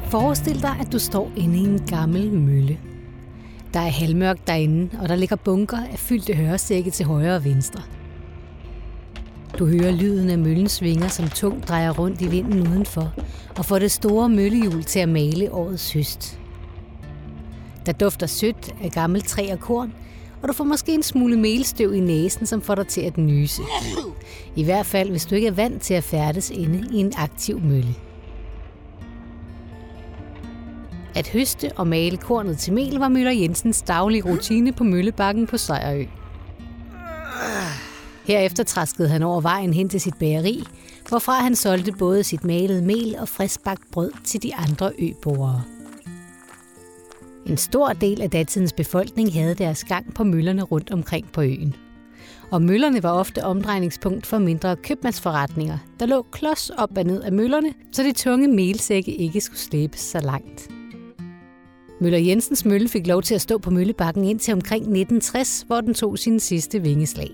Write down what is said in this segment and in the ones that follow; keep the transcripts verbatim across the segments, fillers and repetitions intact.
Forestil dig, at du står inde i en gammel mølle. Der er halvmørkt derinde, og der ligger bunker af fyldte høresække til højre og venstre. Du hører lyden af møllens vinger, som tungt drejer rundt i vinden udenfor, og får det store møllehjul til at male årets høst. Der dufter sødt af gammelt træ og korn, og du får måske en smule melstøv i næsen, som får dig til at nyse. I hvert fald, hvis du ikke er vant til at færdes inde i en aktiv mølle. At høste og male kornet til mel var Møller Jensens daglige rutine på Møllebakken på Sejerø. Herefter traskede han over vejen hen til sit bageri, hvorfra han solgte både sit malede mel og friskbagt brød til de andre øboere. En stor del af datidens befolkning havde deres gang på møllerne rundt omkring på øen. Og møllerne var ofte omdrejningspunkt for mindre købmandsforretninger, der lå klods op og ned af møllerne, så de tunge melsække ikke skulle slæbes så langt. Møller Jensens mølle fik lov til at stå på Møllebakken indtil omkring nitten tres, hvor den tog sin sidste vingeslag.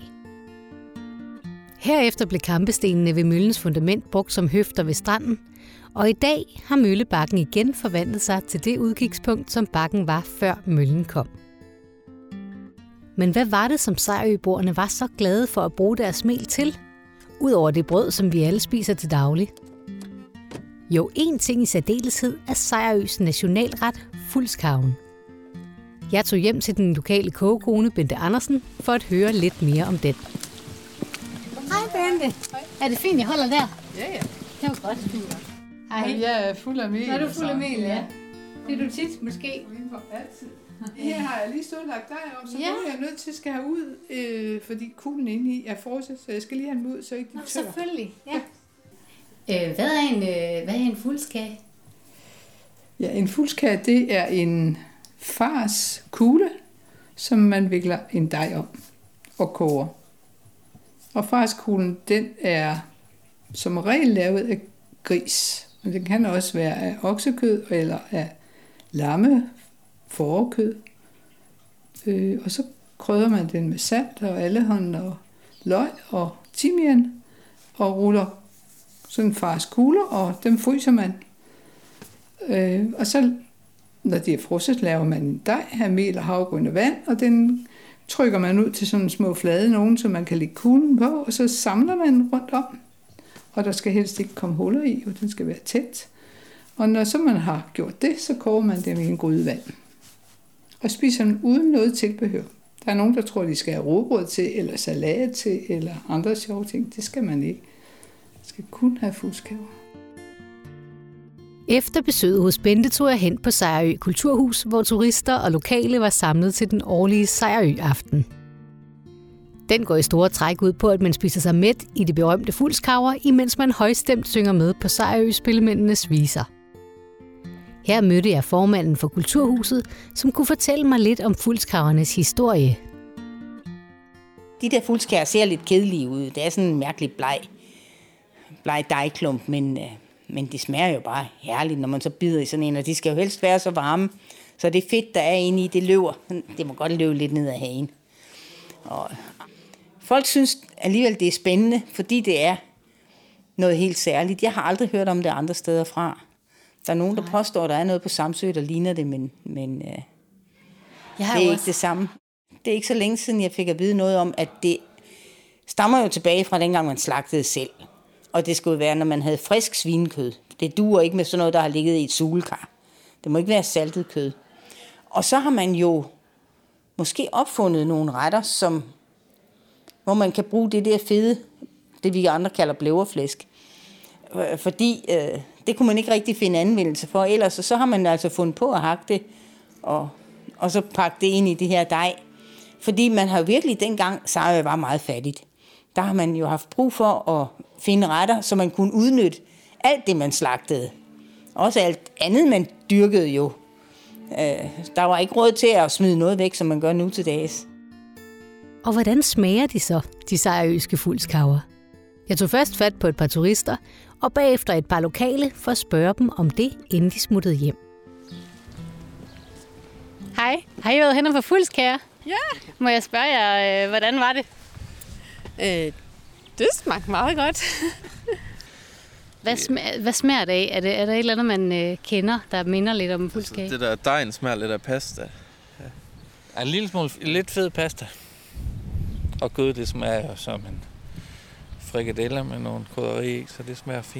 Herefter blev kampestenene ved møllens fundament brugt som høfder ved stranden, og i dag har Møllebakken igen forvandlet sig til det udkigspunkt, som bakken var før møllen kom. Men hvad var det, som Sejerøboerne var så glade for at bruge deres mel til, udover det brød, som vi alle spiser til daglig? Jo, en ting i særdeleshed er Sejerøs nationalret, fuldskaven. Jeg tog hjem til den lokale kogekone, Bente Andersen, for at høre lidt mere om den. Hej Bente. Hej. Er det fint, jeg holder der? Ja, ja. Det var godt. Hej. Jeg er fuld af mel. Er du fuld af mel, ja? Det er du tit, måske? Altid. Her har jeg lige stået og lagt dig om, så ja. Nu er jeg nødt til at skal have ud, øh, fordi kuglen inde i er frosset, så jeg skal lige have den ud, så ikke de tør. Selvfølgelig, ja. Øh, hvad, er en, øh, hvad er en fuldskage? Ja, en fuldskage, det er en fars kugle, som man vikler en dej om og koger. Og farskuglen, den er som regel lavet af gris. Men den kan også være af oksekød eller af lamme, fårekød. Øh, og så krydder man den med salt og allehånd og løg og timian og ruller sådan fars kugler, og dem fryser man. Øh, og så, når de er frosset, laver man en dej af mel og havregryn og vand, og den trykker man ud til sådan små flade nogen, så man kan lægge kuglen på, og så samler man rundt om. Og der skal helst ikke komme huller i, og den skal være tæt. Og når så man har gjort det, så koger man dem i en gryde vand. Og spiser den uden noget tilbehør. Der er nogen, der tror, de skal have rugbrød til, eller salat til, eller andre sjove ting. Det skal man ikke. Man skal kun have fuldskaver. Efter besøget hos Bente tog jeg hen på Sejerø Kulturhus, hvor turister og lokale var samlet til den årlige Sejerø-aften. Den går i store træk ud på, at man spiser sig mæt i det berømte fuldskaver, imens man højstemt synger med på Sejerø-spillemændenes viser. Her mødte jeg formanden for Kulturhuset, som kunne fortælle mig lidt om fuldskavernes historie. De der fuldskaver ser lidt kedelige ud. Det er sådan en mærkelig bleg, bleg dejklump, men, men de smager jo bare herligt, når man så bider i sådan en, og de skal jo helst være så varme, så det fedt, der er inde i, det løber. Det må godt løbe lidt ned ad hagen. Og folk synes alligevel, det er spændende, fordi det er noget helt særligt. Jeg har aldrig hørt om det andre steder fra. Der er nogen, der påstår, at der er noget på Samsø, der ligner det, men, men øh, det er ikke det samme. Det er ikke så længe siden, jeg fik at vide noget om, at det stammer jo tilbage fra dengang, man slagtede selv. Og det skulle være, når man havde frisk svinekød. Det duer ikke med sådan noget, der har ligget i et sulekar. Det må ikke være saltet kød. Og så har man jo måske opfundet nogle retter, som, hvor man kan bruge det der fede, det vi andre kalder blæverflæsk. Fordi øh, det kunne man ikke rigtig finde anvendelse for. Ellers så har man altså fundet på at hakke det, og, og så pakke det ind i det her dej. Fordi man har jo virkelig dengang, Sejerø var meget fattigt. Der har man jo haft brug for at finde retter, så man kunne udnytte alt det, man slagtede. Også alt andet, man dyrkede jo. Øh, der var ikke råd til at smide noget væk, som man gør nu til dages. Og hvordan smager de så, de sejerøske fuldskaver? Jeg tog først fat på et par turister, og bagefter et par lokale for at spørge dem om det, inden de smuttede hjem. Hej, har I været henne for fuldskager? Ja. Må jeg spørge jer, øh, hvordan var det? Øh, det smagte meget godt. Hvad, smager, hvad smager det af? Er det, er der et eller andet, man øh, kender, der minder lidt om fuldskage? Altså, det der dejen smager lidt af pasta. Ja. En lille smule lidt fed pasta. Og kød, det smager jo som en frikadeller med nogle krydderi, så det smager fint.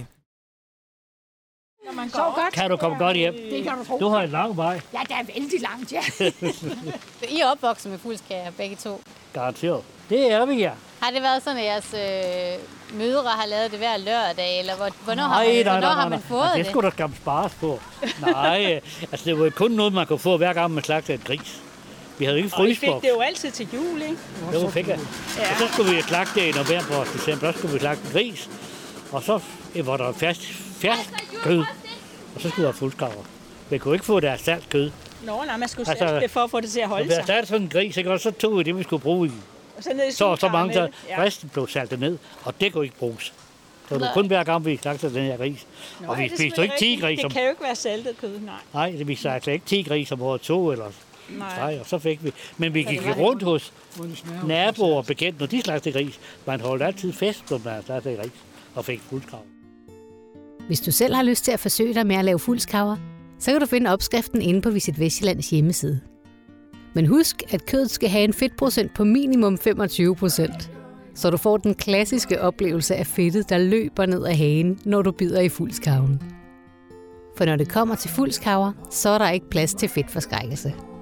Kan du komme godt hjem? Det kan du tro. Du har en lang vej. Ja, det er vældig langt, ja. I er opvokset med fuldskage, begge to. Garanteret. Det er vi, ja. Har det været sådan, at jeres øh, mødre har lavet det hver lørdag, eller hvor, hvornår, Nej, har man, nej, hvornår nej, har nej, man nej. fået Altså, det? det skulle der skam spares på. Nej, altså det var jo kun noget, man kunne få hver gang man slagtede en gris. Vi havde jo ikke Og I fik fryseboks. det jo altid til jul, ikke? Det var fik jeg. Ja. Og så skulle vi slagte det i november og december. Så skulle vi slagte en gris. Og så var der fast, fast kød. Og så skulle der være fuldskræver. Vi kunne ikke få deres salt kød. Nå, nej, man skulle Altså, altså, det for at få det til at holde Og vi sig. havde sådan en gris, ikke? Og så tog vi det, vi skulle bruge i. Og så, ned i Så, så mange, så ja. resten blev saltet ned, og det kunne ikke bruges. Så det var Nej. kun hver gang, vi slagtede den her gris. Nå, Og vi det er spiste jo ikke ti selvfølgelig gris rigtigt. om... Det kan jo ikke være saltet kød, nej. Nej, vi slagtede ikke ti gris om året to eller Nej. tre, og så fik vi... Men vi gik jo rundt hos naboer og bekendte, når de slagtede gris. Man holdt altid fest, når man slagtede gris, og fik fuldskræv. Hvis du selv har lyst til at forsøge dig med at lave fuldskræver, så kan du finde opskriften inde på Visit Vestjyllands hjemmeside. Men husk, at kødet skal have en fedtprocent på minimum femogtyve procent, så du får den klassiske oplevelse af fedtet, der løber ned ad hagen, når du bider i fuldskræven. For når det kommer til fuldskræver, så er der ikke plads til fedtforskrækkelse.